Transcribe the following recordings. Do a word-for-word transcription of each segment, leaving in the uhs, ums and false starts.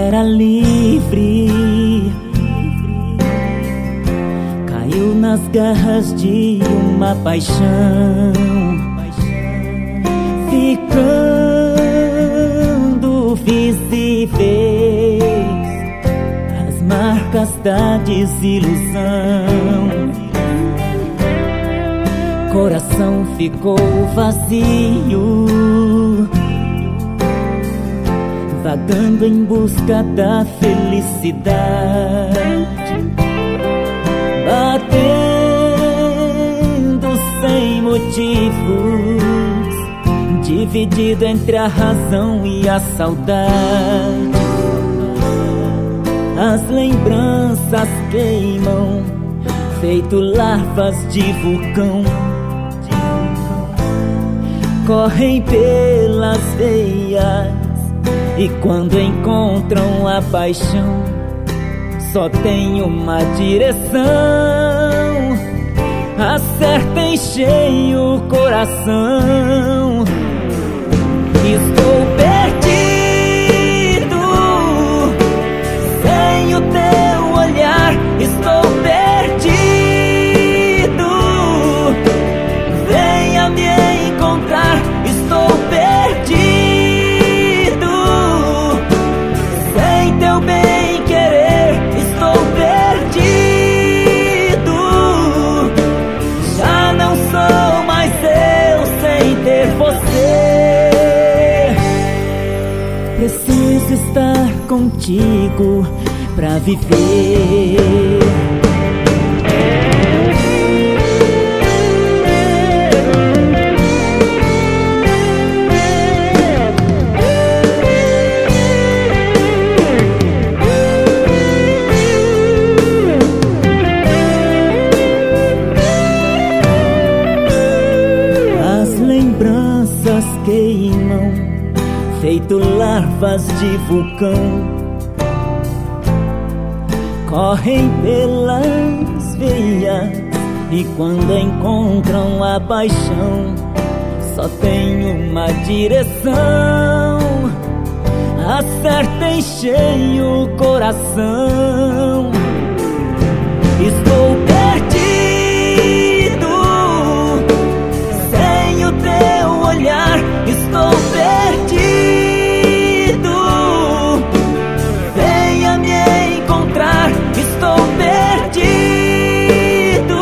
era livre, caiu nas garras de uma paixão, ficando visíveis as marcas da desilusão. Coração ficou vazio, vagando em busca da felicidade, batendo sem motivos, dividido entre a razão e a saudade. As lembranças queimam, feito larvas de vulcão, correm pelas veias, e quando encontram a paixão, só tem uma direção: acerta em cheio o coração. Estou perdido, sem o teu olhar. Estou perdido, venha me encontrar. Estou perdido, sem teu bem querer. Estou perdido, já não sou mais eu sem ter você. Preciso estar contigo pra viver. As lembranças queimam, feito larvas de vulcão, correm pelas veias, e quando encontram a paixão, só tem uma direção: acerta em cheio o coração. Estou perdido, sem o teu olhar. Estou perdido, venha me encontrar. Estou perdido,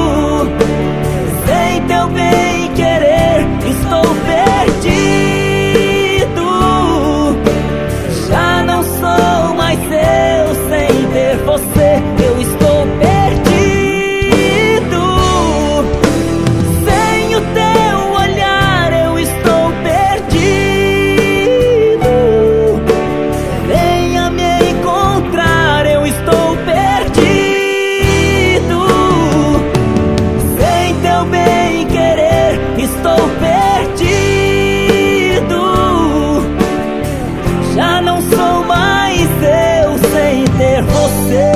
sem teu bem querer. Estou perdido, já não sou mais eu sem ter você. Eu estou perdido, sem o teu olhar. Eu estou perdido, venha me encontrar. Eu estou perdido, sem teu bem querer. Estou perdido, já não sou mais eu sem ter você.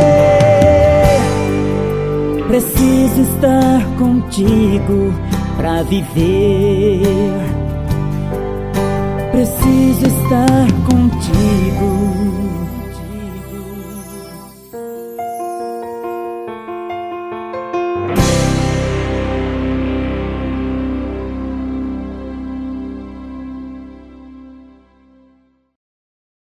Preciso estar contigo pra viver. Preciso estar contigo